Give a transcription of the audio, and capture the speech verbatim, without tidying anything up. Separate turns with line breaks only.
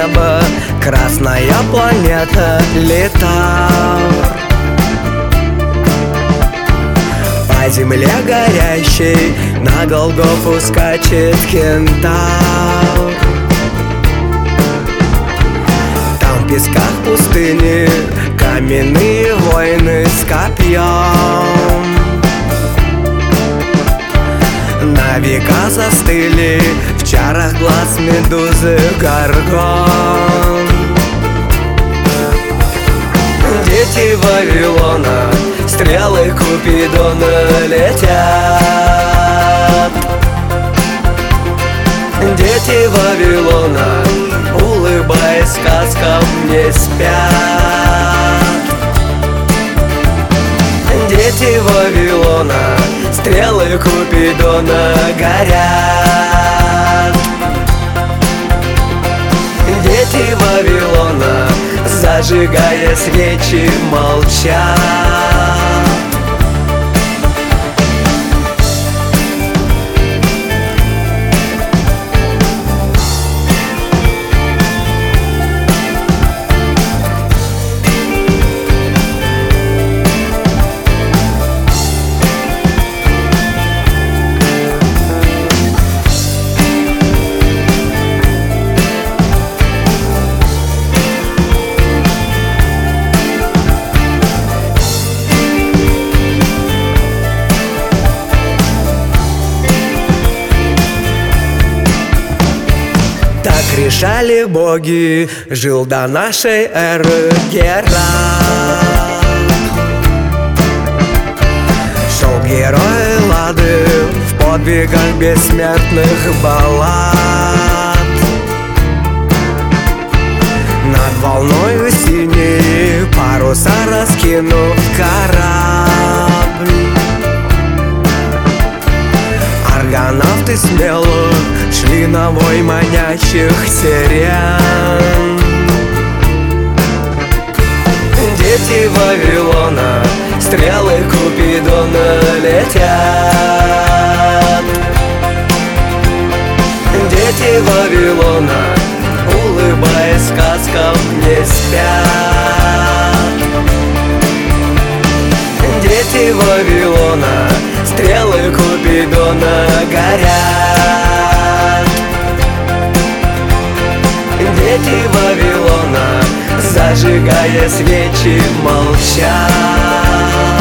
небо, красная планета Литавр. По земле горящей на Голгофу скачет кентавр. Там в песках пустыни каменные воины с копьем. На века застыли в чарах глаз медузы Горгон. Дети Вавилона, стрелы Купидона летят. Дети Вавилона, улыбаясь сказкам, не спят. Дети Вавилона, стрелы Купидона горят. Дети Вавилона, зажигая свечи, молчат. Решали боги, жил до нашей эры Геракл. Шел герой Лады в подвигах бессмертных баллад. Над волною синей паруса раскинув корабль. Аргонавты смело шли на вой манящих сирен. Дети Вавилона, стрелы Купидона летят. Дети Вавилона, улыбаясь сказкам, не спят. Дети Вавилона, стрелы Купидона горят. Дети Вавилона, зажигая свечи, молчат.